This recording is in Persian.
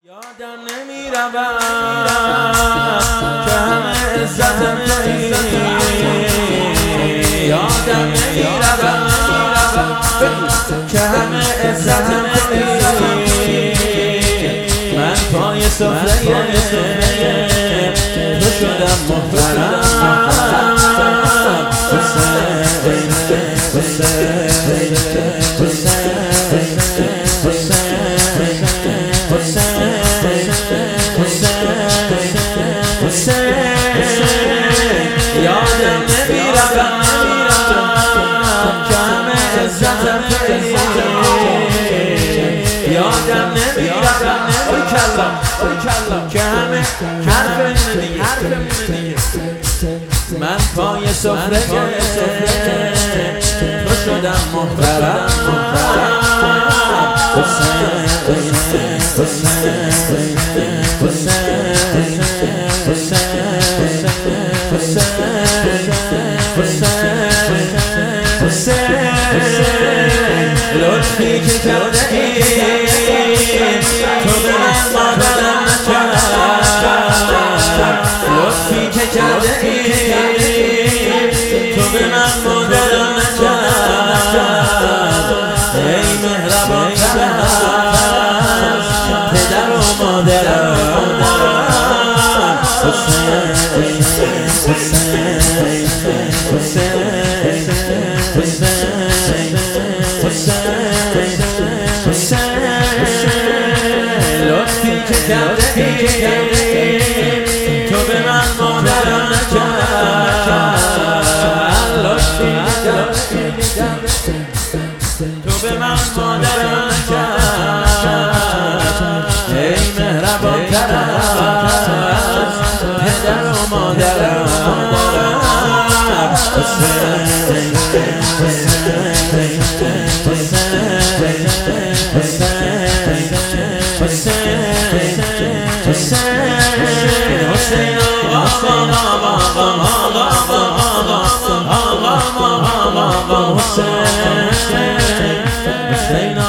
یادم نمیرود که همه عزت منی، یادم نمیرود که همه عزت منی. من پای سفره تو شدم محترم. یادم نمیرود که همه عزت منی، یادم نمیرود که همه حرف منی. من پای سفره تو شدم محترم. لطفی که کرده ای تو به من مادرم نکرد، لطفی که کرده ای تو به من مادرم نکرد. ای مهربان تر از پدر و مادرم. لطفی که کرده ای تو به من مادرم نکرد، لطفی که تو به من مادرم نکرد. ای مهربان تر از پدر و مادرم. Hussein